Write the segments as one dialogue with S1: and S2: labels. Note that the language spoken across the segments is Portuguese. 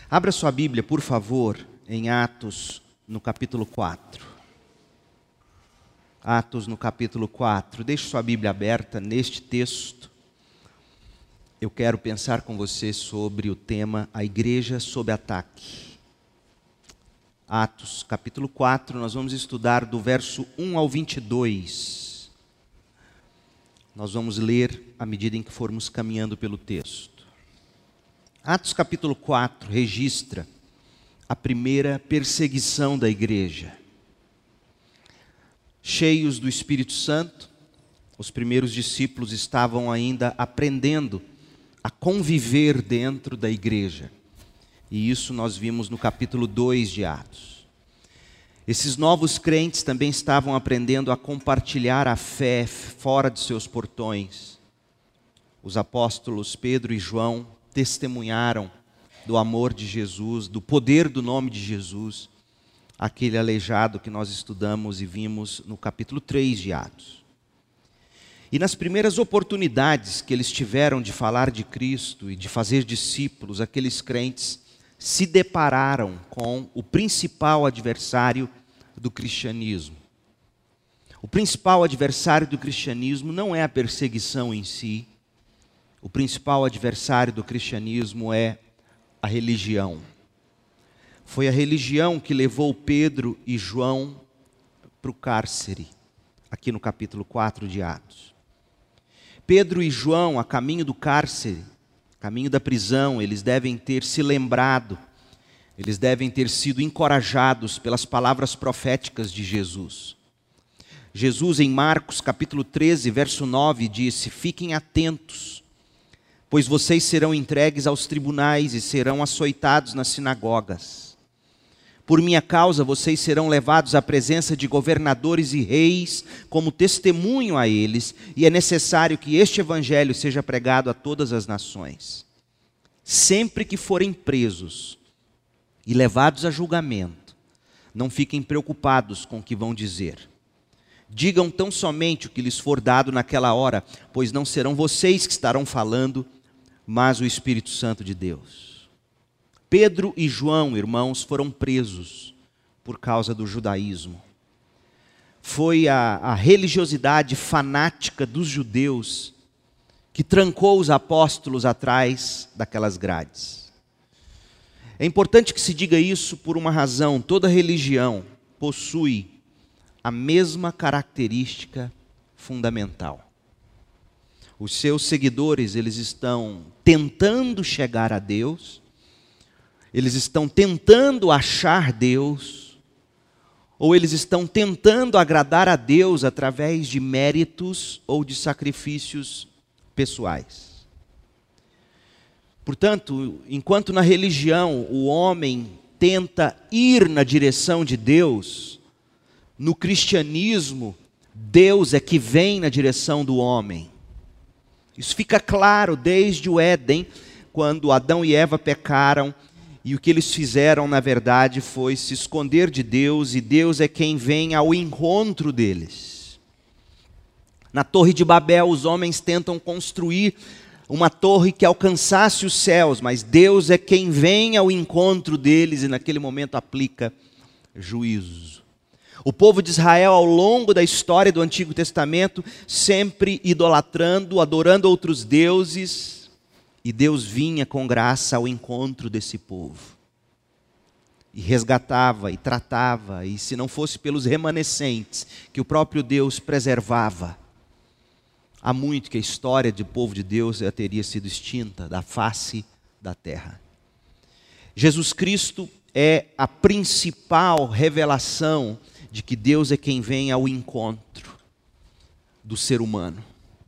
S1: Abra sua Bíblia, por favor, em Atos, no capítulo 4. Atos, no capítulo 4. Deixe sua Bíblia aberta neste texto. Eu quero pensar com você sobre o tema A Igreja sob Ataque. Atos, capítulo 4, nós vamos estudar do verso 1 ao 22. Nós vamos ler à medida em que formos caminhando pelo texto. Atos capítulo 4 registra a primeira perseguição da igreja. Cheios do Espírito Santo, os primeiros discípulos estavam ainda aprendendo a conviver dentro da igreja. E isso nós vimos no capítulo 2 de Atos. Esses novos crentes também estavam aprendendo a compartilhar a fé fora de seus portões. Os apóstolos Pedro e João testemunharam do amor de Jesus, do poder do nome de Jesus, aquele aleijado que nós estudamos e vimos no capítulo 3 de Atos. E nas primeiras oportunidades que eles tiveram de falar de Cristo e de fazer discípulos, aqueles crentes se depararam com o principal adversário do cristianismo. O principal adversário do cristianismo não é a perseguição em si. O principal adversário do cristianismo é a religião. Foi a religião que levou Pedro e João para o cárcere, aqui no capítulo 4 de Atos. Pedro e João, a caminho do cárcere, a caminho da prisão, eles devem ter se lembrado, eles devem ter sido encorajados pelas palavras proféticas de Jesus. Jesus, em Marcos capítulo 13, verso 9, disse: fiquem atentos, pois vocês serão entregues aos tribunais e serão açoitados nas sinagogas. Por minha causa, vocês serão levados à presença de governadores e reis como testemunho a eles, e é necessário que este evangelho seja pregado a todas as nações. Sempre que forem presos e levados a julgamento, não fiquem preocupados com o que vão dizer. Digam tão somente o que lhes for dado naquela hora, pois não serão vocês que estarão falando, mas o Espírito Santo de Deus. Pedro e João, irmãos, foram presos por causa do judaísmo. Foi a religiosidade fanática dos judeus que trancou os apóstolos atrás daquelas grades. É importante que se diga isso por uma razão: toda religião possui a mesma característica fundamental. Os seus seguidores, eles estão tentando chegar a Deus, eles estão tentando achar Deus, ou eles estão tentando agradar a Deus através de méritos ou de sacrifícios pessoais. Portanto, enquanto na religião o homem tenta ir na direção de Deus, no cristianismo, Deus é que vem na direção do homem. Isso fica claro desde o Éden, quando Adão e Eva pecaram, e o que eles fizeram, na verdade, foi se esconder de Deus, e Deus é quem vem ao encontro deles. Na Torre de Babel, os homens tentam construir uma torre que alcançasse os céus, mas Deus é quem vem ao encontro deles e naquele momento aplica juízo. O povo de Israel, ao longo da história do Antigo Testamento, sempre idolatrando, adorando outros deuses, e Deus vinha com graça ao encontro desse povo. E resgatava, e tratava, e se não fosse pelos remanescentes, que o próprio Deus preservava, há muito que a história do povo de Deus já teria sido extinta da face da terra. Jesus Cristo é a principal revelação de que Deus é quem vem ao encontro do ser humano.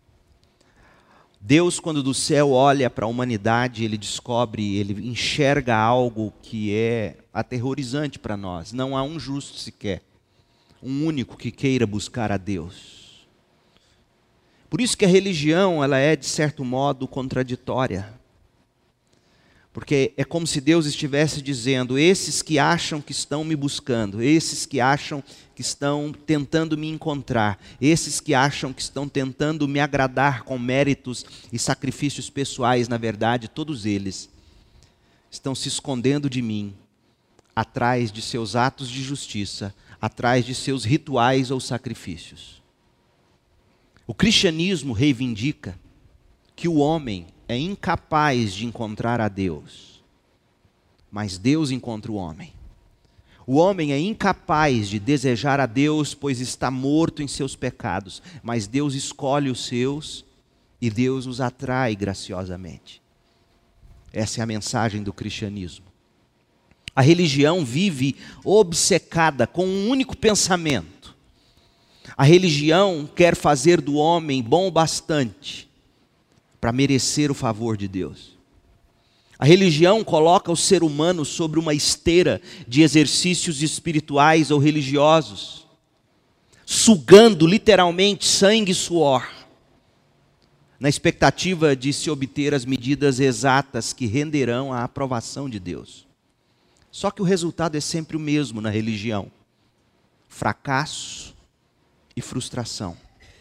S1: Deus, quando do céu olha para a humanidade, ele descobre, ele enxerga algo que é aterrorizante para nós. Não há um justo sequer, um único que queira buscar a Deus. Por isso que a religião, ela é de certo modo contraditória. Porque é como se Deus estivesse dizendo: esses que acham que estão me buscando, esses que acham que estão tentando me encontrar, esses que acham que estão tentando me agradar com méritos e sacrifícios pessoais, na verdade, todos eles estão se escondendo de mim, atrás de seus atos de justiça, atrás de seus rituais ou sacrifícios. O cristianismo reivindica que o homem é incapaz de encontrar a Deus, mas Deus encontra o homem. O homem é incapaz de desejar a Deus, pois está morto em seus pecados, mas Deus escolhe os seus e Deus os atrai graciosamente. Essa é a mensagem do cristianismo. A religião vive obcecada com um único pensamento. A religião quer fazer do homem bom o bastante para merecer o favor de Deus. A religião coloca o ser humano sobre uma esteira de exercícios espirituais ou religiosos, sugando literalmente sangue e suor, na expectativa de se obter as medidas exatas que renderão a aprovação de Deus. Só que o resultado é sempre o mesmo na religião: fracasso e frustração.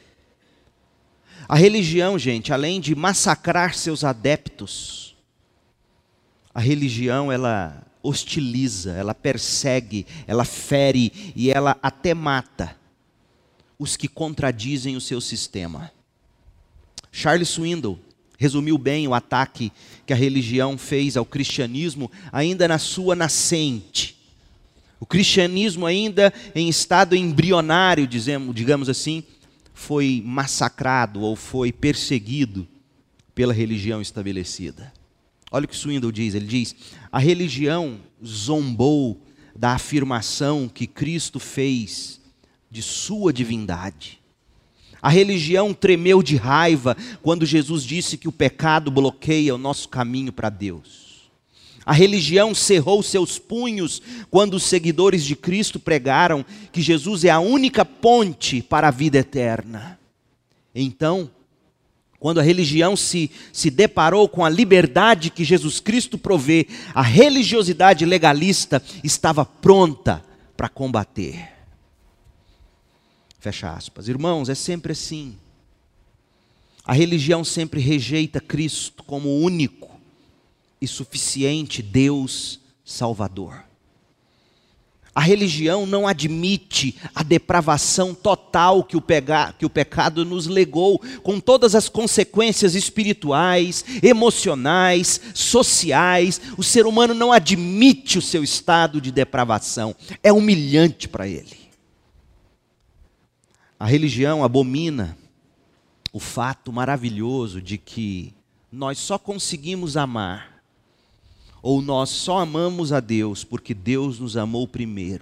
S1: A religião, gente, além de massacrar seus adeptos, a religião, ela hostiliza, ela persegue, ela fere e ela até mata os que contradizem o seu sistema. Charles Swindoll resumiu bem o ataque que a religião fez ao cristianismo ainda na sua nascente. O cristianismo ainda em estado embrionário, digamos assim, foi massacrado ou foi perseguido pela religião estabelecida. Olha o que Swindoll diz, ele diz: a religião zombou da afirmação que Cristo fez de sua divindade. A religião tremeu de raiva quando Jesus disse que o pecado bloqueia o nosso caminho para Deus. A religião cerrou seus punhos quando os seguidores de Cristo pregaram que Jesus é a única ponte para a vida eterna. Então, quando a religião se deparou com a liberdade que Jesus Cristo provê, a religiosidade legalista estava pronta para combater. Fecha aspas. Irmãos, é sempre assim. A religião sempre rejeita Cristo como o único e suficiente Deus Salvador. A religião não admite a depravação total que o pecado nos legou, com todas as consequências espirituais, emocionais, sociais. O ser humano não admite o seu estado de depravação. É humilhante para ele. A religião abomina o fato maravilhoso de que nós só conseguimos amar, ou nós só amamos a Deus porque Deus nos amou primeiro.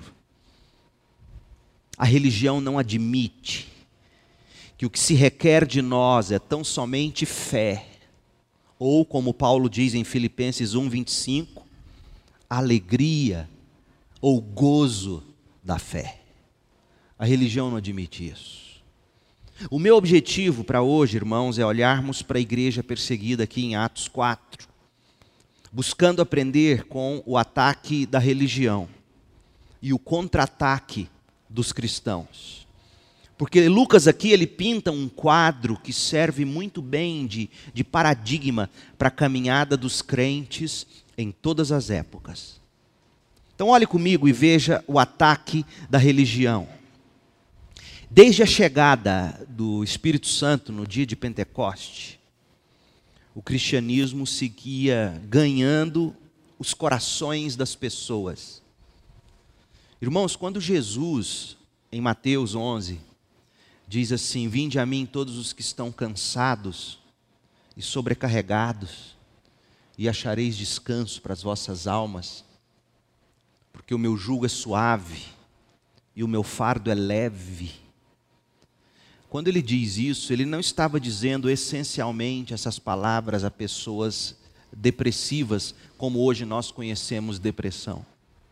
S1: A religião não admite que o que se requer de nós é tão somente fé, ou como Paulo diz em Filipenses 1:25, alegria ou gozo da fé. A religião não admite isso. O meu objetivo para hoje, irmãos, é olharmos para a igreja perseguida aqui em Atos 4, buscando aprender com o ataque da religião e o contra-ataque dos cristãos. Porque Lucas aqui ele pinta um quadro que serve muito bem de paradigma para a caminhada dos crentes em todas as épocas. Então olhe comigo e veja o ataque da religião. Desde a chegada do Espírito Santo no dia de Pentecoste, o cristianismo seguia ganhando os corações das pessoas. Irmãos, quando Jesus, em Mateus 11, diz assim: vinde a mim todos os que estão cansados e sobrecarregados, e achareis descanso para as vossas almas, porque o meu jugo é suave e o meu fardo é leve. Quando ele diz isso, ele não estava dizendo essencialmente essas palavras a pessoas depressivas, como hoje nós conhecemos depressão.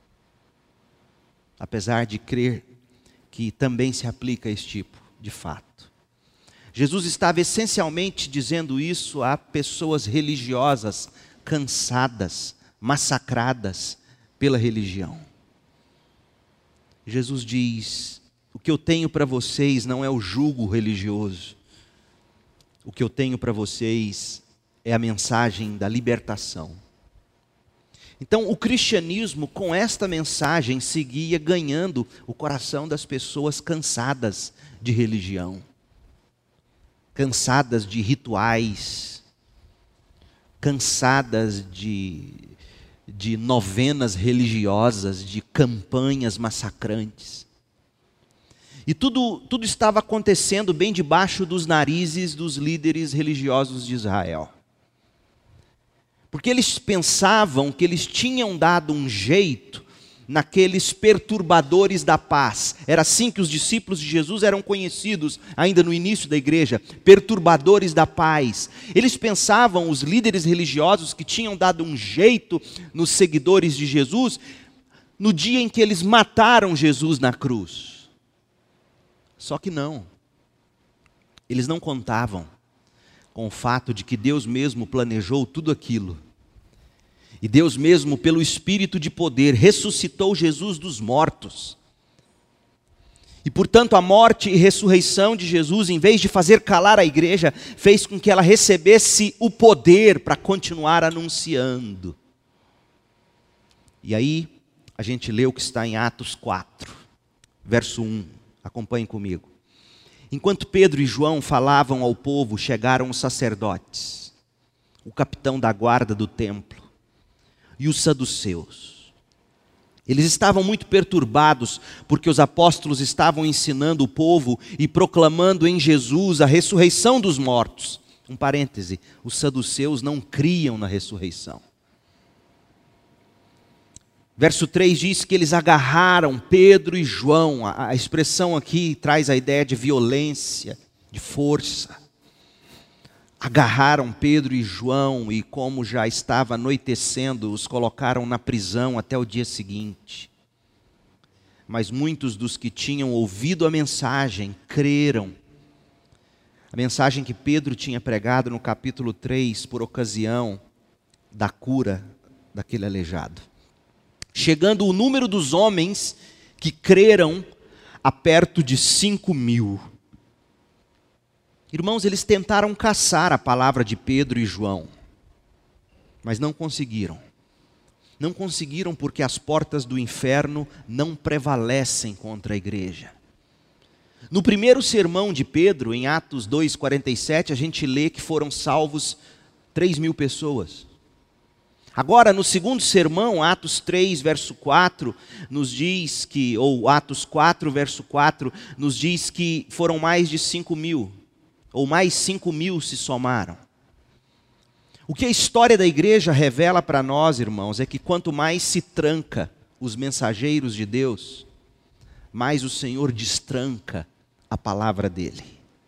S1: Apesar de crer que também se aplica a esse tipo de fato. Jesus estava essencialmente dizendo isso a pessoas religiosas, cansadas, massacradas pela religião. Jesus diz: o que eu tenho para vocês não é o jugo religioso. O que eu tenho para vocês é a mensagem da libertação. Então, o cristianismo, com esta mensagem, seguia ganhando o coração das pessoas cansadas de religião, cansadas de rituais, cansadas de novenas religiosas, de campanhas massacrantes. E tudo estava acontecendo bem debaixo dos narizes dos líderes religiosos de Israel. Porque eles pensavam que eles tinham dado um jeito naqueles perturbadores da paz. Era assim que os discípulos de Jesus eram conhecidos ainda no início da igreja, perturbadores da paz. Eles pensavam, os líderes religiosos, que tinham dado um jeito nos seguidores de Jesus no dia em que eles mataram Jesus na cruz. Só que não. Eles não contavam com o fato de que Deus mesmo planejou tudo aquilo. E Deus mesmo, pelo Espírito de poder, ressuscitou Jesus dos mortos. E portanto a morte e ressurreição de Jesus, em vez de fazer calar a igreja, fez com que ela recebesse o poder para continuar anunciando. E aí a gente lê o que está em Atos 4, verso 1. Acompanhem comigo. Enquanto Pedro e João falavam ao povo, chegaram os sacerdotes, o capitão da guarda do templo e os saduceus. Eles estavam muito perturbados porque os apóstolos estavam ensinando o povo e proclamando em Jesus a ressurreição dos mortos. Um parêntese, os saduceus não criam na ressurreição. Verso 3 diz que eles agarraram Pedro e João. A expressão aqui traz a ideia de violência, de força. Agarraram Pedro e João e, como já estava anoitecendo, os colocaram na prisão até o dia seguinte. Mas muitos dos que tinham ouvido a mensagem creram. A mensagem que Pedro tinha pregado no capítulo 3, por ocasião da cura daquele aleijado. Chegando o número dos homens que creram a perto de 5.000. Irmãos, eles tentaram caçar a palavra de Pedro e João, mas não conseguiram. Não conseguiram porque as portas do inferno não prevalecem contra a igreja. No primeiro sermão de Pedro, em Atos 2:47, a gente lê que foram salvos 3.000 pessoas. Agora, no segundo sermão, Atos 3, verso 4, nos diz que, ou Atos 4, verso 4, nos diz que foram mais de 5.000, ou mais 5.000 se somaram. O que a história da igreja revela para nós, irmãos, é que quanto mais se tranca os mensageiros de Deus, mais o Senhor destranca a palavra dele.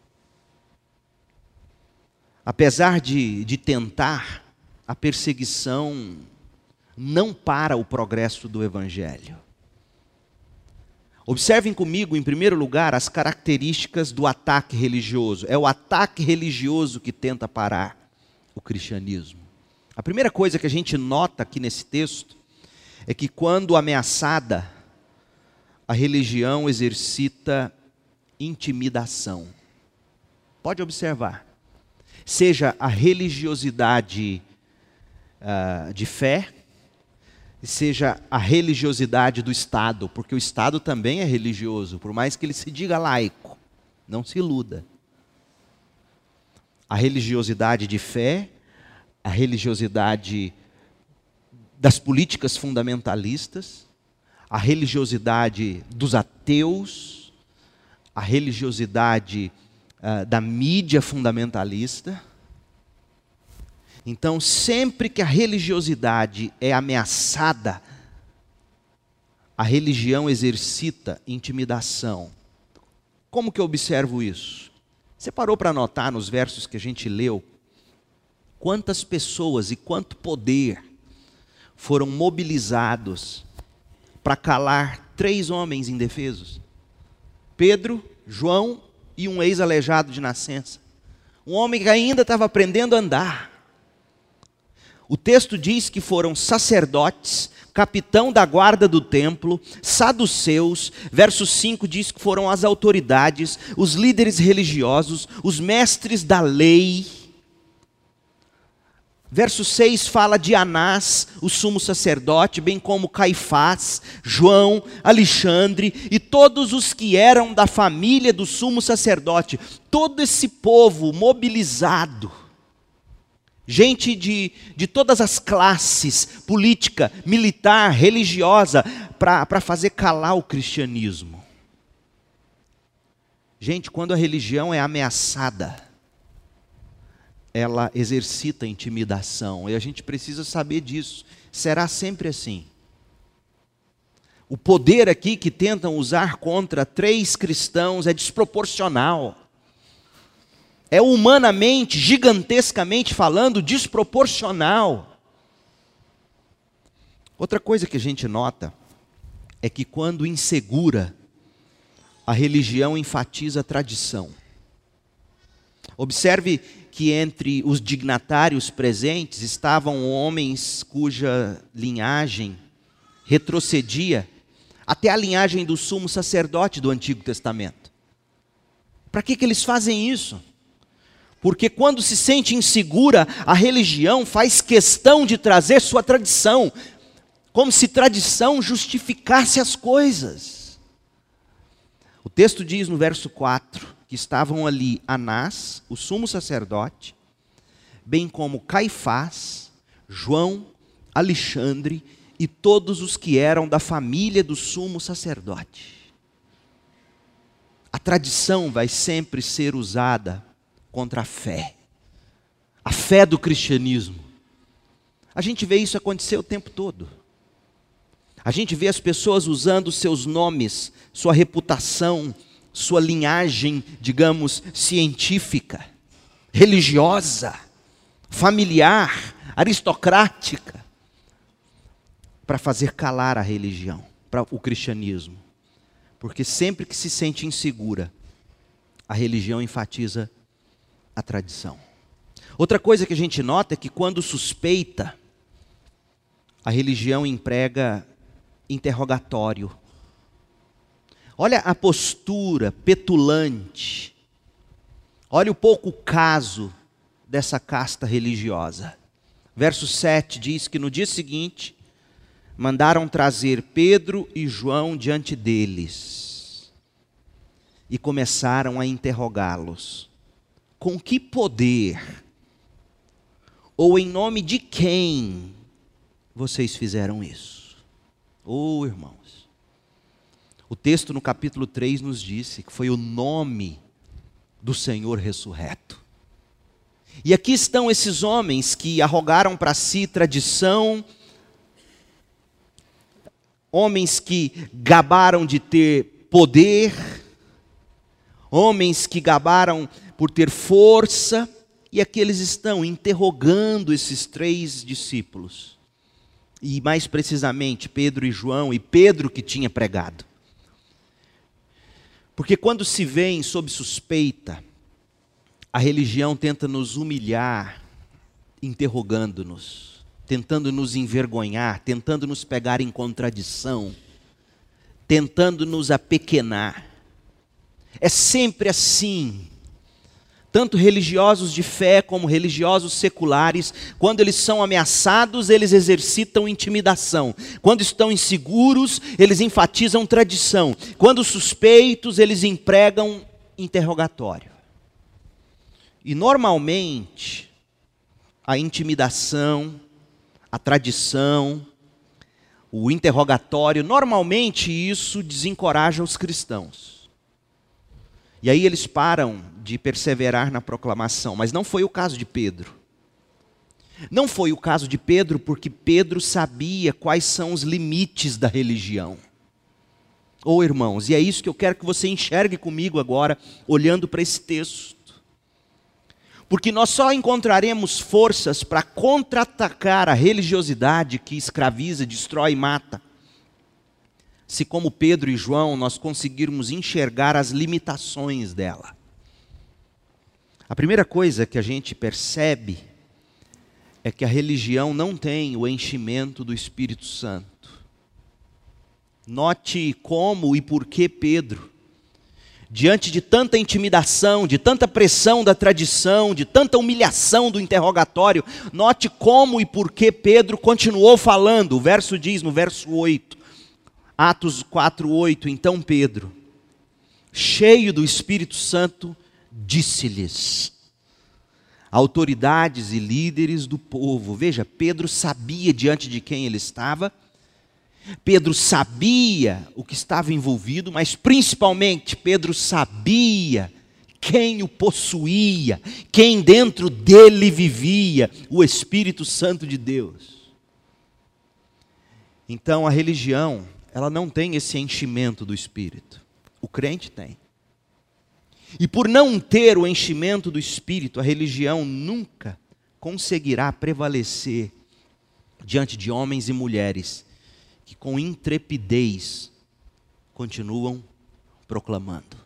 S1: Apesar de tentar, a perseguição não para o progresso do Evangelho. Observem comigo, em primeiro lugar, as características do ataque religioso. É o ataque religioso que tenta parar o cristianismo. A primeira coisa que a gente nota aqui nesse texto é que, quando ameaçada, a religião exercita intimidação. Pode observar. Seja a religiosidade de fé, seja a religiosidade do Estado, porque o Estado também é religioso, por mais que ele se diga laico, não se iluda. A religiosidade de fé, a religiosidade das políticas fundamentalistas, a religiosidade dos ateus, a religiosidade da mídia fundamentalista. Então, sempre que a religiosidade é ameaçada, a religião exercita intimidação. Como que eu observo isso? Você parou para notar nos versos que a gente leu, quantas pessoas e quanto poder foram mobilizados para calar 3 homens indefesos? Pedro, João e um ex-aleijado de nascença. Um homem que ainda estava aprendendo a andar. O texto diz que foram sacerdotes, capitão da guarda do templo, saduceus. Verso 5 diz que foram as autoridades, os líderes religiosos, os mestres da lei. Verso 6 fala de Anás, o sumo sacerdote, bem como Caifás, João, Alexandre e todos os que eram da família do sumo sacerdote. Todo esse povo mobilizado, gente de todas as classes, política, militar, religiosa, para fazer calar o cristianismo. Gente, quando a religião é ameaçada, ela exercita intimidação, e a gente precisa saber disso. Será sempre assim. O poder aqui que tentam usar contra 3 cristãos é desproporcional. É humanamente, gigantescamente falando, desproporcional. Outra coisa que a gente nota é que quando insegura, a religião enfatiza a tradição. Observe que entre os dignatários presentes estavam homens cuja linhagem retrocedia até a linhagem do sumo sacerdote do Antigo Testamento. Para que eles fazem isso? Porque quando se sente insegura, a religião faz questão de trazer sua tradição, como se tradição justificasse as coisas. O texto diz no verso 4, que estavam ali Anás, o sumo sacerdote, bem como Caifás, João, Alexandre e todos os que eram da família do sumo sacerdote. A tradição vai sempre ser usada contra a fé do cristianismo. A gente vê isso acontecer o tempo todo. A gente vê as pessoas usando seus nomes, sua reputação, sua linhagem, digamos, científica, religiosa, familiar, aristocrática, para fazer calar a religião, para o cristianismo. Porque sempre que se sente insegura, a religião enfatiza a tradição. Outra coisa que a gente nota é que quando suspeita, a religião emprega interrogatório. Olha a postura petulante. Olha o pouco caso dessa casta religiosa. Verso 7 diz que no dia seguinte, mandaram trazer Pedro e João diante deles. E começaram a interrogá-los. Com que poder? Ou em nome de quem vocês fizeram isso? Oh, irmãos. O texto no capítulo 3 nos disse que foi o nome do Senhor ressurreto. E aqui estão esses homens que arrogaram para si tradição, homens que gabaram de ter poder, homens que gabaram por ter força, e aqui eles estão interrogando esses 3 discípulos. E mais precisamente Pedro e João, e Pedro que tinha pregado. Porque quando se vêem sob suspeita, a religião tenta nos humilhar, interrogando-nos, tentando nos envergonhar, tentando nos pegar em contradição, tentando nos apequenar. É sempre assim. Tanto religiosos de fé como religiosos seculares, quando eles são ameaçados, eles exercitam intimidação. Quando estão inseguros, eles enfatizam tradição. Quando suspeitos, eles empregam interrogatório. E normalmente, a intimidação, a tradição, o interrogatório, normalmente isso desencoraja os cristãos. E aí eles param de perseverar na proclamação, mas não foi o caso de Pedro. Não foi o caso de Pedro porque Pedro sabia quais são os limites da religião. Oh, irmãos, e é isso que eu quero que você enxergue comigo agora, olhando para esse texto. Porque nós só encontraremos forças para contra-atacar a religiosidade que escraviza, destrói e mata, se como Pedro e João nós conseguirmos enxergar as limitações dela. A primeira coisa que a gente percebe é que a religião não tem o enchimento do Espírito Santo. Note como e por que Pedro diante de tanta intimidação, de tanta pressão da tradição, de tanta humilhação do interrogatório, note como e por que Pedro continuou falando. O verso diz no verso 8, Atos 4:8, então Pedro, cheio do Espírito Santo, disse-lhes: autoridades e líderes do povo. Veja, Pedro sabia diante de quem ele estava, Pedro sabia o que estava envolvido, mas principalmente Pedro sabia quem o possuía, quem dentro dele vivia, o Espírito Santo de Deus. Então a religião, ela não tem esse enchimento do Espírito, o crente tem. E por não ter o enchimento do Espírito, a religião nunca conseguirá prevalecer diante de homens e mulheres que com intrepidez continuam proclamando.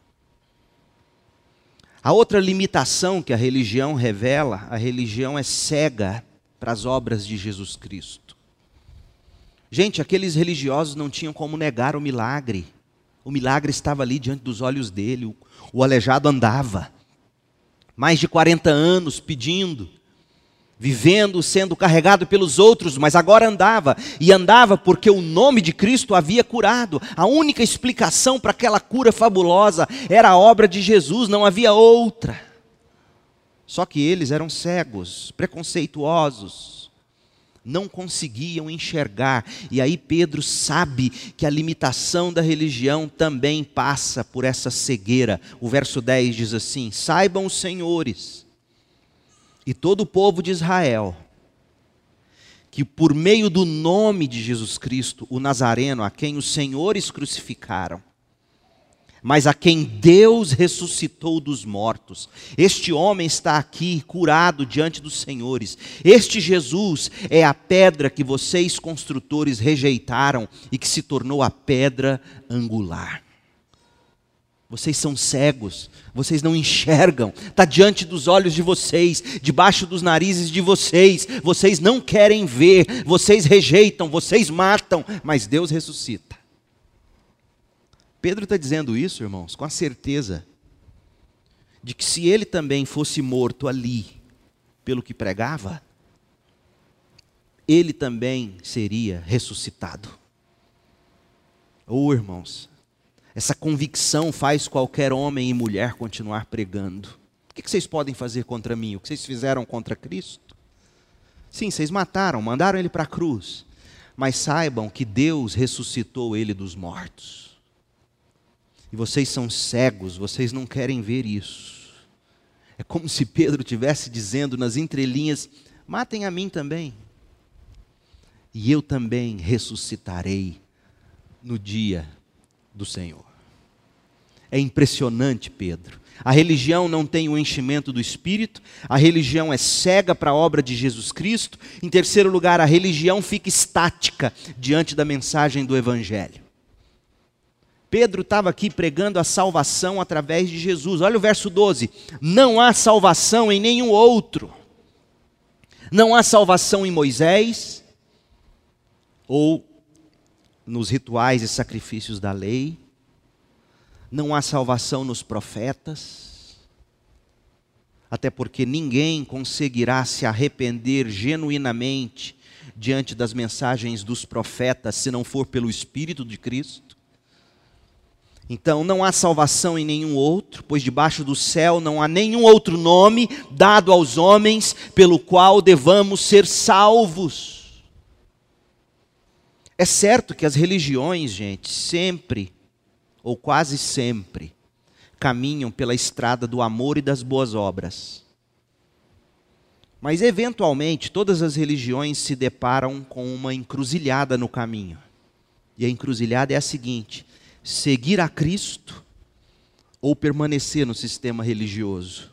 S1: A outra limitação que a religião revela, a religião é cega para as obras de Jesus Cristo. Gente, aqueles religiosos não tinham como negar o milagre. O milagre estava ali diante dos olhos dele, o aleijado andava. Mais de 40 anos pedindo, vivendo, sendo carregado pelos outros, mas agora andava. E andava porque o nome de Cristo havia curado. A única explicação para aquela cura fabulosa era a obra de Jesus, não havia outra. Só que eles eram cegos, preconceituosos, não conseguiam enxergar. E aí Pedro sabe que a limitação da religião também passa por essa cegueira. O verso 10 diz assim: saibam os senhores e todo o povo de Israel que por meio do nome de Jesus Cristo, o Nazareno, a quem os senhores crucificaram, mas a quem Deus ressuscitou dos mortos, este homem está aqui curado diante dos senhores. Este Jesus é a pedra que vocês construtores rejeitaram e que se tornou a pedra angular. Vocês são cegos, vocês não enxergam, está diante dos olhos de vocês, debaixo dos narizes de vocês, vocês não querem ver, vocês rejeitam, vocês matam, mas Deus ressuscita. Pedro está dizendo isso, irmãos, com a certeza de que se ele também fosse morto ali, pelo que pregava, ele também seria ressuscitado. Irmãos, essa convicção faz qualquer homem e mulher continuar pregando. O que vocês podem fazer contra mim? O que vocês fizeram contra Cristo? Sim, vocês mataram, mandaram ele para a cruz, mas saibam que Deus ressuscitou ele dos mortos. E vocês são cegos, vocês não querem ver isso. É como se Pedro estivesse dizendo nas entrelinhas: matem a mim também, e eu também ressuscitarei no dia do Senhor. É impressionante, Pedro. A religião não tem o enchimento do Espírito, a religião é cega para a obra de Jesus Cristo. Em terceiro lugar, a religião fica estática diante da mensagem do Evangelho. Pedro estava aqui pregando a salvação através de Jesus. Olha o verso 12. Não há salvação em nenhum outro. Não há salvação em Moisés, ou nos rituais e sacrifícios da lei. Não há salvação nos profetas. Até porque ninguém conseguirá se arrepender genuinamente diante das mensagens dos profetas, se não for pelo Espírito de Cristo. Então não há salvação em nenhum outro, pois debaixo do céu não há nenhum outro nome dado aos homens pelo qual devamos ser salvos. É certo que as religiões, gente, sempre, ou quase sempre, caminham pela estrada do amor e das boas obras. Mas eventualmente todas as religiões se deparam com uma encruzilhada no caminho. E a encruzilhada é a seguinte: seguir a Cristo ou permanecer no sistema religioso.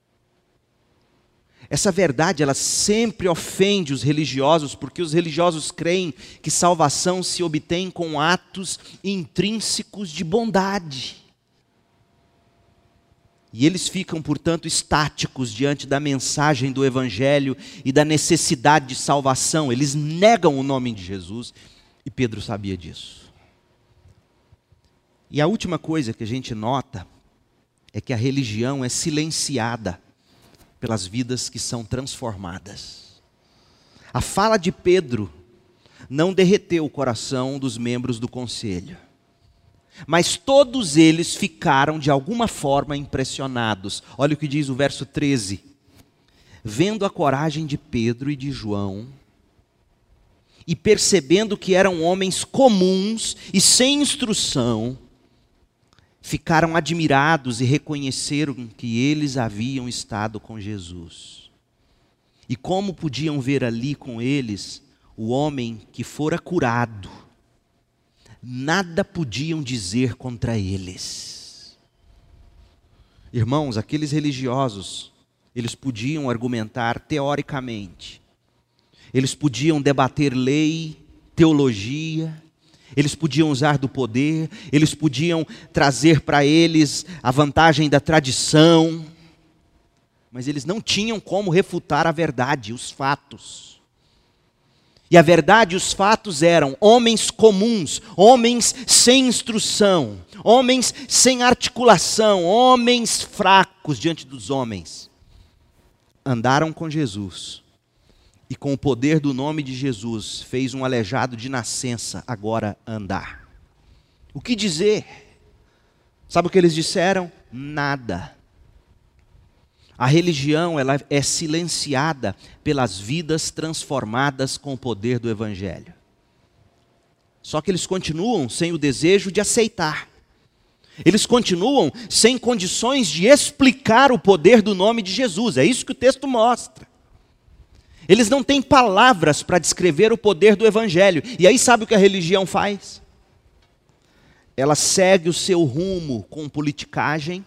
S1: Essa verdade, ela sempre ofende os religiosos, porque os religiosos creem que salvação se obtém com atos intrínsecos de bondade. E eles ficam, portanto, estáticos diante da mensagem do Evangelho e da necessidade de salvação. Eles negam o nome de Jesus, e Pedro sabia disso. E a última coisa que a gente nota é que a religião é silenciada pelas vidas que são transformadas. A fala de Pedro não derreteu o coração dos membros do conselho, mas todos eles ficaram de alguma forma impressionados. Olha o que diz o verso 13. Vendo a coragem de Pedro e de João, e percebendo que eram homens comuns e sem instrução, ficaram admirados e reconheceram que eles haviam estado com Jesus. E como podiam ver ali com eles o homem que fora curado, nada podiam dizer contra eles. Irmãos, aqueles religiosos, eles podiam argumentar teoricamente, eles podiam debater lei, teologia, eles podiam usar do poder, eles podiam trazer para eles a vantagem da tradição, mas eles não tinham como refutar a verdade, os fatos. E a verdade e os fatos eram homens comuns, homens sem instrução, homens sem articulação, homens fracos diante dos homens. Andaram com Jesus. E com o poder do nome de Jesus, fez um aleijado de nascença agora andar. O que dizer? Sabe o que eles disseram? Nada. A religião, ela é silenciada pelas vidas transformadas com o poder do Evangelho. Só que eles continuam sem o desejo de aceitar. Eles continuam sem condições de explicar o poder do nome de Jesus. É isso que o texto mostra. Eles não têm palavras para descrever o poder do Evangelho. E aí sabe o que a religião faz? Ela segue o seu rumo com politicagem,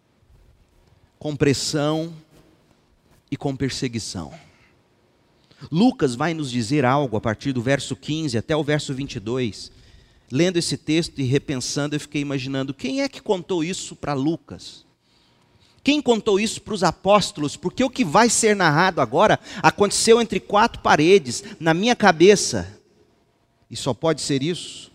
S1: com pressão e com perseguição. Lucas vai nos dizer algo a partir do verso 15 até o verso 22. Lendo esse texto e repensando, eu fiquei imaginando, quem é que contou isso para Lucas? Quem contou isso para os apóstolos? Porque o que vai ser narrado agora aconteceu entre quatro paredes, na minha cabeça. E só pode ser isso.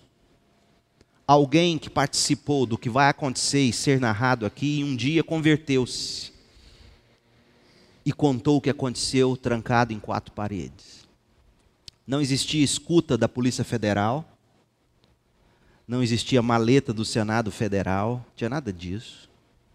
S1: Alguém que participou do que vai acontecer e ser narrado aqui, e um dia converteu-se. E contou o que aconteceu trancado em quatro paredes. Não existia escuta da Polícia Federal. Não existia maleta do Senado Federal. Não tinha nada disso.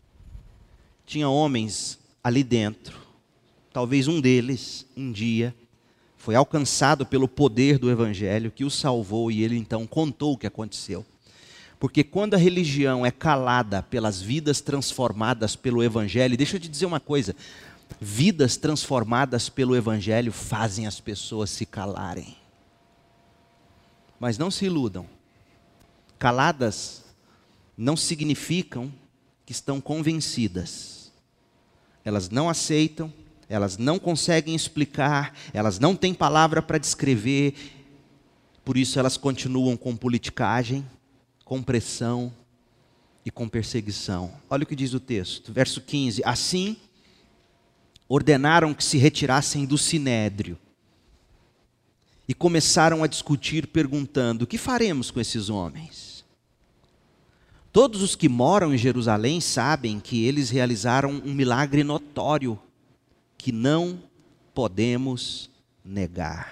S1: Tinha homens ali dentro, talvez um deles, um dia, foi alcançado pelo poder do Evangelho, que o salvou, e ele então contou o que aconteceu. Porque quando a religião é calada pelas vidas transformadas pelo Evangelho, deixa eu te dizer uma coisa, vidas transformadas pelo Evangelho fazem as pessoas se calarem. Mas não se iludam, caladas não significam que estão convencidas. Elas não aceitam, elas não conseguem explicar, elas não têm palavra para descrever, por isso elas continuam com politicagem, com pressão e com perseguição. Olha o que diz o texto, verso 15. Assim, ordenaram que se retirassem do sinédrio e começaram a discutir perguntando, o que faremos com esses homens? Todos os que moram em Jerusalém sabem que eles realizaram um milagre notório que não podemos negar.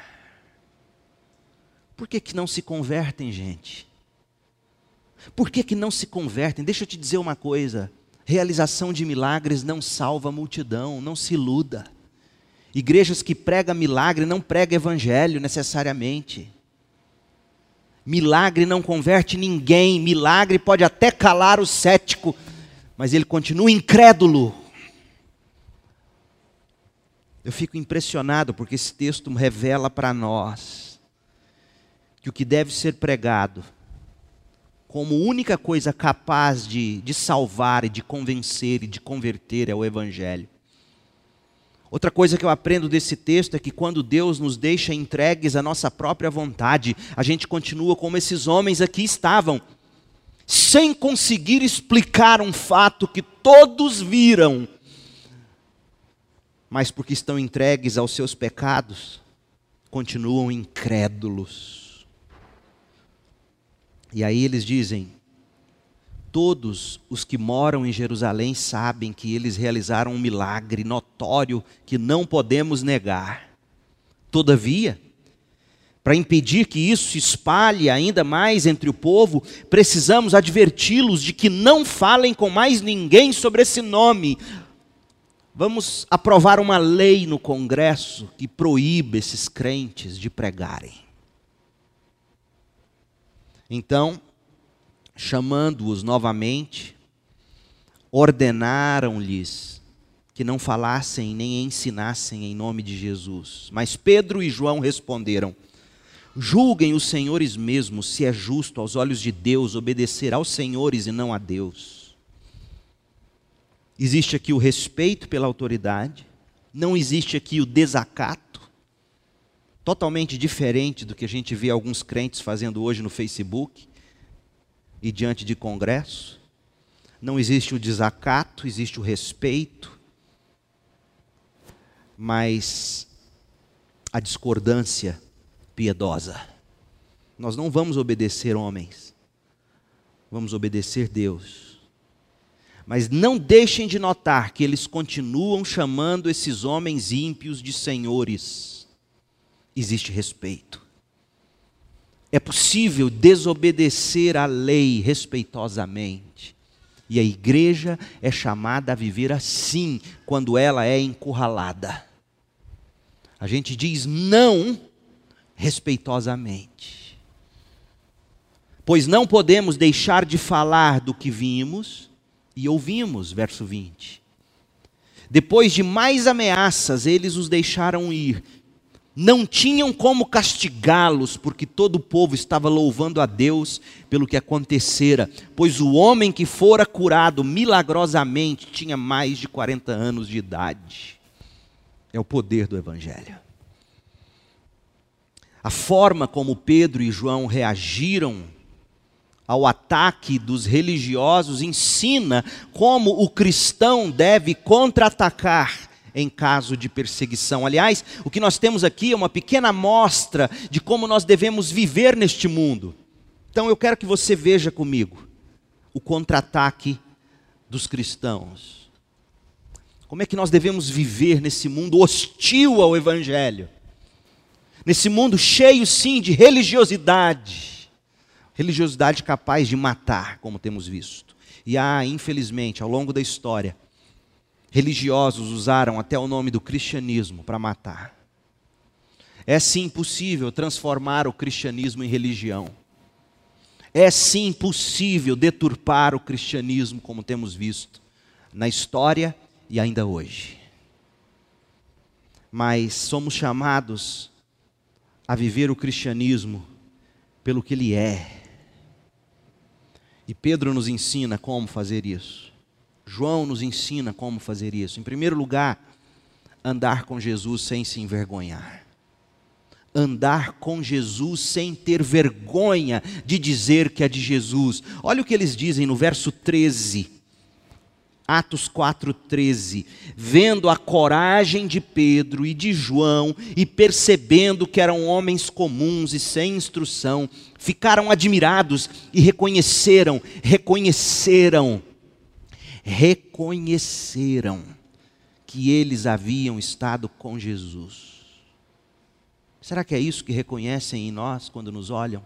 S1: Por que não se convertem, gente? Por que não se convertem? Deixa eu te dizer uma coisa. Realização de milagres não salva a multidão, não se iluda. Igrejas que pregam milagre não pregam evangelho necessariamente. Milagre não converte ninguém, milagre pode até calar o cético, mas ele continua incrédulo. Eu fico impressionado porque esse texto revela para nós que o que deve ser pregado como única coisa capaz de salvar e de convencer e de converter é o Evangelho. Outra coisa que eu aprendo desse texto é que quando Deus nos deixa entregues à nossa própria vontade, a gente continua como esses homens aqui estavam, sem conseguir explicar um fato que todos viram, mas porque estão entregues aos seus pecados, continuam incrédulos. E aí eles dizem, Todos os que moram em Jerusalém sabem que eles realizaram um milagre notório que não podemos negar. Todavia, para impedir que isso se espalhe ainda mais entre o povo, precisamos adverti-los de que não falem com mais ninguém sobre esse nome. Vamos aprovar uma lei no Congresso que proíbe esses crentes de pregarem. Então, chamando-os novamente, ordenaram-lhes que não falassem nem ensinassem em nome de Jesus. Mas Pedro e João responderam: julguem os senhores mesmos se é justo aos olhos de Deus obedecer aos senhores e não a Deus. Existe aqui o respeito pela autoridade, não existe aqui o desacato, totalmente diferente do que a gente vê alguns crentes fazendo hoje no Facebook e diante de congresso. Não existe o desacato, existe o respeito, mas a discordância piedosa. Nós não vamos obedecer homens, vamos obedecer Deus. Mas não deixem de notar que eles continuam chamando esses homens ímpios de senhores. Existe respeito. É possível desobedecer a lei respeitosamente. E a igreja é chamada a viver assim, quando ela é encurralada. A gente diz não respeitosamente. Pois não podemos deixar de falar do que vimos e ouvimos, verso 20. Depois de mais ameaças, eles os deixaram ir. Não tinham como castigá-los, porque todo o povo estava louvando a Deus pelo que acontecera, pois o homem que fora curado milagrosamente tinha mais de 40 anos de idade. É o poder do Evangelho. A forma como Pedro e João reagiram ao ataque dos religiosos ensina como o cristão deve contra-atacar em caso de perseguição. Aliás, o que nós temos aqui é uma pequena amostra de como nós devemos viver neste mundo. Então eu quero que você veja comigo o contra-ataque dos cristãos. Como é que nós devemos viver nesse mundo hostil ao Evangelho? Nesse mundo cheio, sim, de religiosidade. Religiosidade capaz de matar, como temos visto. E infelizmente, ao longo da história, religiosos usaram até o nome do cristianismo para matar. É sim possível transformar o cristianismo em religião. É sim possível deturpar o cristianismo, como temos visto na história e ainda hoje. Mas somos chamados a viver o cristianismo pelo que ele é. E Pedro nos ensina como fazer isso. João nos ensina como fazer isso. Em primeiro lugar, andar com Jesus sem se envergonhar. Andar com Jesus sem ter vergonha de dizer que é de Jesus. Olha o que eles dizem no verso 13. Atos 4:13, vendo a coragem de Pedro e de João e percebendo que eram homens comuns e sem instrução, ficaram admirados e reconheceram que eles haviam estado com Jesus. Será que é isso que reconhecem em nós quando nos olham?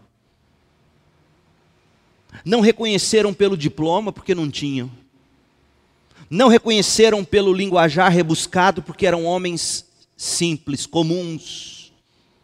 S1: Não reconheceram pelo diploma porque não tinham. Não reconheceram pelo linguajar rebuscado, porque eram homens simples, comuns.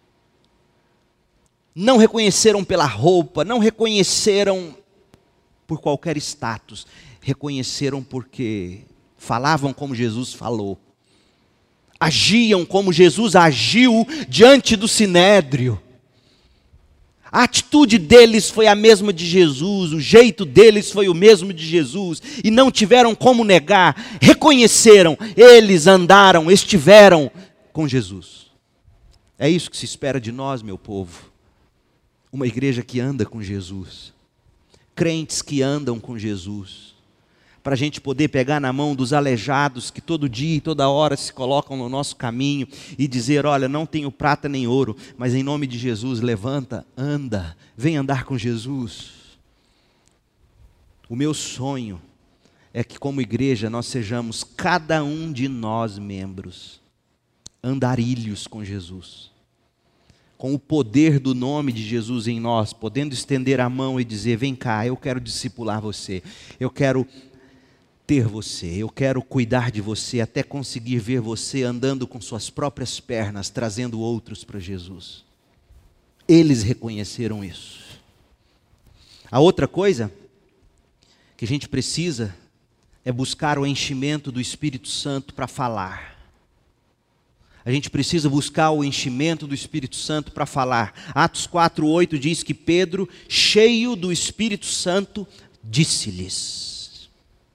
S1: Não reconheceram pela roupa, não reconheceram por qualquer status. Reconheceram porque falavam como Jesus falou. Agiam como Jesus agiu diante do sinédrio. A atitude deles foi a mesma de Jesus, o jeito deles foi o mesmo de Jesus, e não tiveram como negar, reconheceram, eles andaram, estiveram com Jesus. É isso que se espera de nós, meu povo, uma igreja que anda com Jesus, crentes que andam com Jesus, para a gente poder pegar na mão dos aleijados que todo dia e toda hora se colocam no nosso caminho e dizer, olha, não tenho prata nem ouro, mas em nome de Jesus, levanta, anda, vem andar com Jesus. O meu sonho é que, como igreja, nós sejamos, cada um de nós membros, andarilhos com Jesus, com o poder do nome de Jesus em nós, podendo estender a mão e dizer: vem cá, eu quero discipular você, eu quero ter você, eu quero cuidar de você, até conseguir ver você andando com suas próprias pernas, trazendo outros para Jesus. Eles reconheceram isso. A outra coisa que a gente precisa é buscar o enchimento do Espírito Santo para falar. A gente precisa buscar o enchimento do Espírito Santo para falar. Atos 4:8 diz que Pedro, cheio do Espírito Santo, disse-lhes.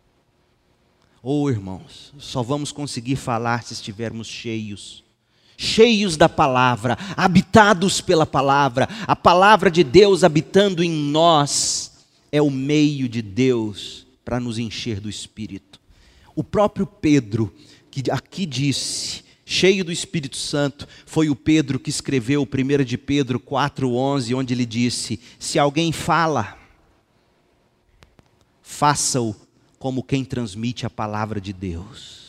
S1: Irmãos, só vamos conseguir falar se estivermos cheios. Cheios da palavra, habitados pela palavra. A palavra de Deus habitando em nós é o meio de Deus para nos encher do Espírito. O próprio Pedro, que aqui disse, cheio do Espírito Santo, foi o Pedro que escreveu 1 de Pedro 4:11, onde ele disse: se alguém fala, faça-o como quem transmite a palavra de Deus.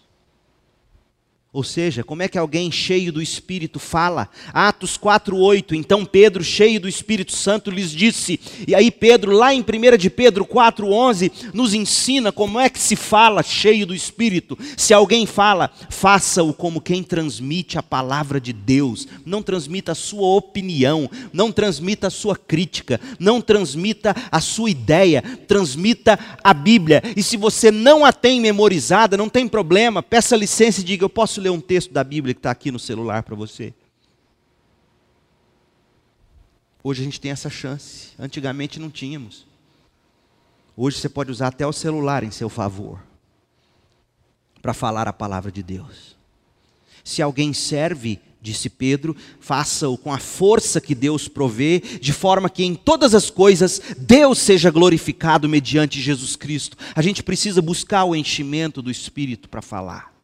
S1: Ou seja, como é que alguém cheio do Espírito fala? Atos 4:8, então Pedro, cheio do Espírito Santo, lhes disse. E aí Pedro, lá em 1 de Pedro 4:11, nos ensina como é que se fala cheio do Espírito. Se alguém fala, faça-o como quem transmite a palavra de Deus. Não transmita a sua opinião, não transmita a sua crítica, não transmita a sua ideia, transmita a Bíblia. E se você não a tem memorizada, não tem problema, peça licença e diga: eu posso ler um texto da Bíblia que está aqui no celular para você. Hoje a gente tem essa chance, antigamente não tínhamos. Hoje você pode usar até o celular em seu favor para falar a palavra de Deus. Se alguém serve, disse Pedro, faça-o com a força que Deus provê, de forma que em todas as coisas Deus seja glorificado mediante Jesus Cristo. A gente precisa buscar o enchimento do Espírito para falar.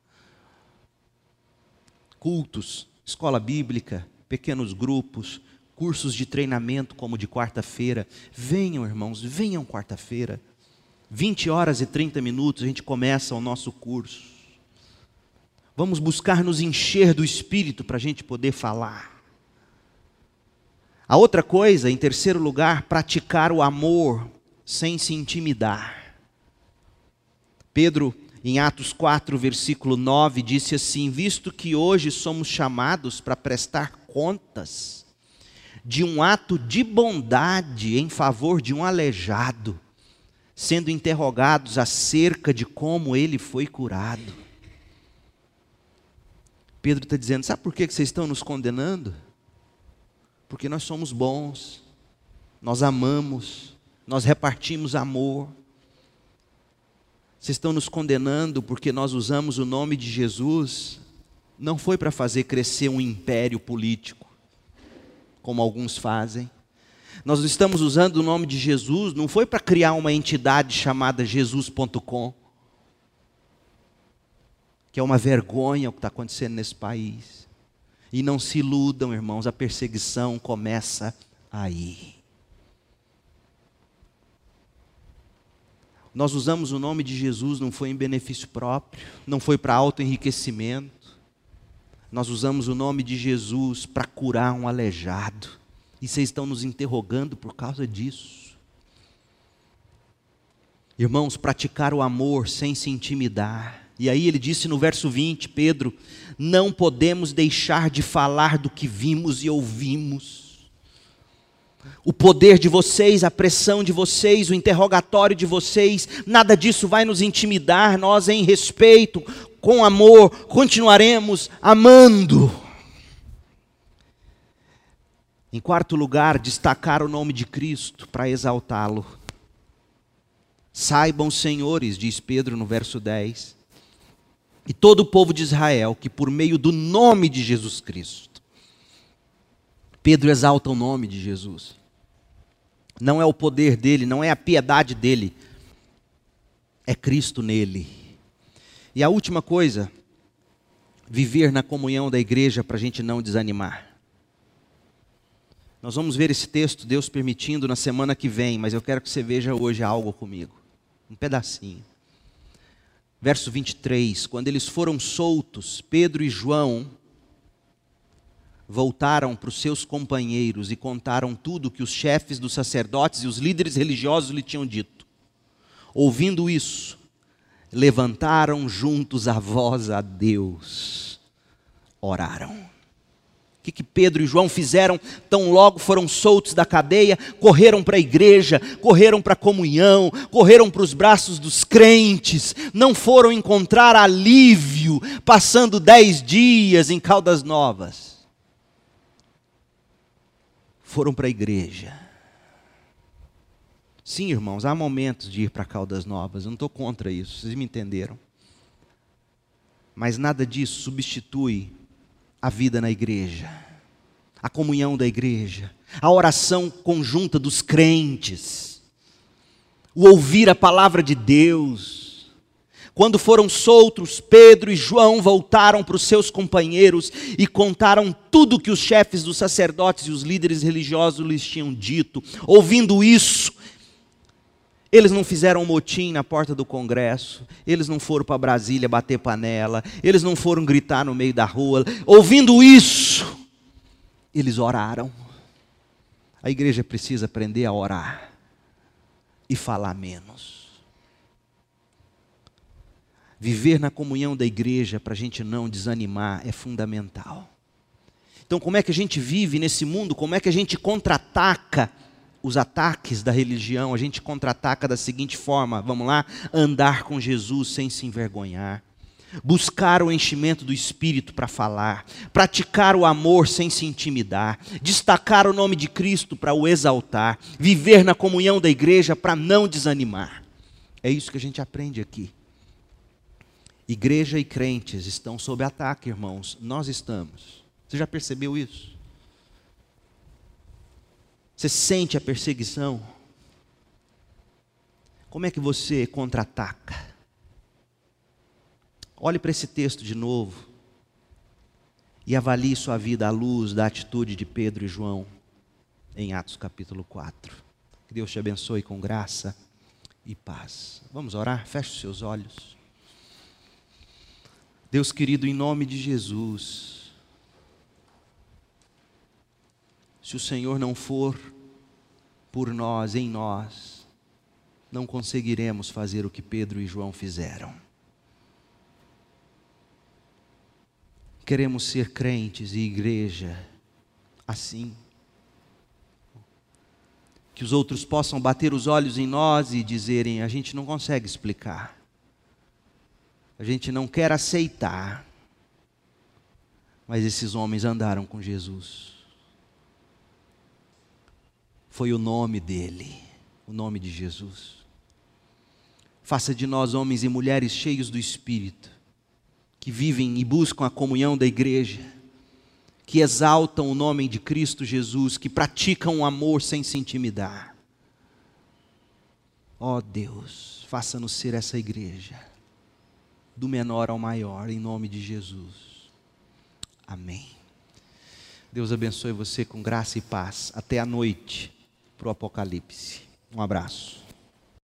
S1: Cultos, escola bíblica, pequenos grupos, cursos de treinamento como de quarta-feira. Venham, irmãos, venham quarta-feira. 20 horas e 30 minutos a gente começa o nosso curso. Vamos buscar nos encher do Espírito para a gente poder falar. A outra coisa, em terceiro lugar, praticar o amor sem se intimidar. Pedro, em Atos 4, versículo 9, disse assim: visto que hoje somos chamados para prestar contas de um ato de bondade em favor de um aleijado, sendo interrogados acerca de como ele foi curado. Pedro está dizendo: sabe por que vocês estão nos condenando? Porque nós somos bons, nós amamos, nós repartimos amor. Vocês estão nos condenando porque nós usamos o nome de Jesus, não foi para fazer crescer um império político, como alguns fazem. Nós estamos usando o nome de Jesus, não foi para criar uma entidade chamada Jesus.com, que é uma vergonha o que está acontecendo nesse país. E não se iludam, irmãos, a perseguição começa aí. Nós usamos o nome de Jesus, não foi em benefício próprio, não foi para autoenriquecimento. Nós usamos o nome de Jesus para curar um aleijado. E vocês estão nos interrogando por causa disso. Irmãos, praticar o amor sem se intimidar. E aí ele disse no verso 20, Pedro: não podemos deixar de falar do que vimos e ouvimos. O poder de vocês, a pressão de vocês, o interrogatório de vocês, nada disso vai nos intimidar. Nós, em respeito, com amor, continuaremos amando. Em quarto lugar, destacar o nome de Cristo para exaltá-lo. Saibam, senhores, diz Pedro no verso 10, e todo o povo de Israel, que por meio do nome de Jesus Cristo, Pedro exalta o nome de Jesus. Não é o poder dele, não é a piedade dele, é Cristo nele. E a última coisa, viver na comunhão da igreja para a gente não desanimar. Nós vamos ver esse texto, Deus permitindo, na semana que vem, mas eu quero que você veja hoje algo comigo. Um pedacinho. Verso 23, quando eles foram soltos, Pedro e João voltaram para os seus companheiros e contaram tudo que os chefes dos sacerdotes e os líderes religiosos lhe tinham dito. Ouvindo isso, levantaram juntos a voz a Deus, oraram. O que Pedro e João fizeram? Tão logo foram soltos da cadeia, correram para a igreja, correram para a comunhão, correram para os braços dos crentes, não foram encontrar alívio, passando 10 dias em Caldas Novas. Foram para a igreja. Sim, irmãos, há momentos de ir para Caldas Novas, eu não estou contra isso, vocês me entenderam. Mas nada disso substitui a vida na igreja, a comunhão da igreja, a oração conjunta dos crentes, o ouvir a palavra de Deus. Quando foram soltos, Pedro e João voltaram para os seus companheiros e contaram tudo que os chefes dos sacerdotes e os líderes religiosos lhes tinham dito. Ouvindo isso, eles não fizeram motim na porta do Congresso, eles não foram para Brasília bater panela, eles não foram gritar no meio da rua. Ouvindo isso, eles oraram. A igreja precisa aprender a orar e falar menos. Viver na comunhão da igreja para a gente não desanimar é fundamental. Então, como é que a gente vive nesse mundo? Como é que a gente contra-ataca os ataques da religião? A gente contra-ataca da seguinte forma, vamos lá? Andar com Jesus sem se envergonhar, buscar o enchimento do Espírito para falar, praticar o amor sem se intimidar, destacar o nome de Cristo para o exaltar, viver na comunhão da igreja para não desanimar. É isso que a gente aprende aqui. Igreja e crentes estão sob ataque, irmãos. Nós estamos. Você já percebeu isso? Você sente a perseguição? Como é que você contra-ataca? Olhe para esse texto de novo e avalie sua vida à luz da atitude de Pedro e João em Atos capítulo 4. Que Deus te abençoe com graça e paz. Vamos orar? Feche os seus olhos. Deus querido, em nome de Jesus, se o Senhor não for por nós, em nós, não conseguiremos fazer o que Pedro e João fizeram. Queremos ser crentes e igreja assim. Que os outros possam bater os olhos em nós e dizerem: a gente não consegue explicar. A gente não quer aceitar. Mas esses homens andaram com Jesus. Foi o nome dele, o nome de Jesus. Faça de nós homens e mulheres cheios do Espírito, que vivem e buscam a comunhão da igreja, que exaltam o nome de Cristo Jesus, que praticam o amor sem se intimidar. Ó Deus, faça-nos ser essa igreja, do menor ao maior, em nome de Jesus. Amém. Deus abençoe você com graça e paz. Até a noite para o Apocalipse. Um abraço.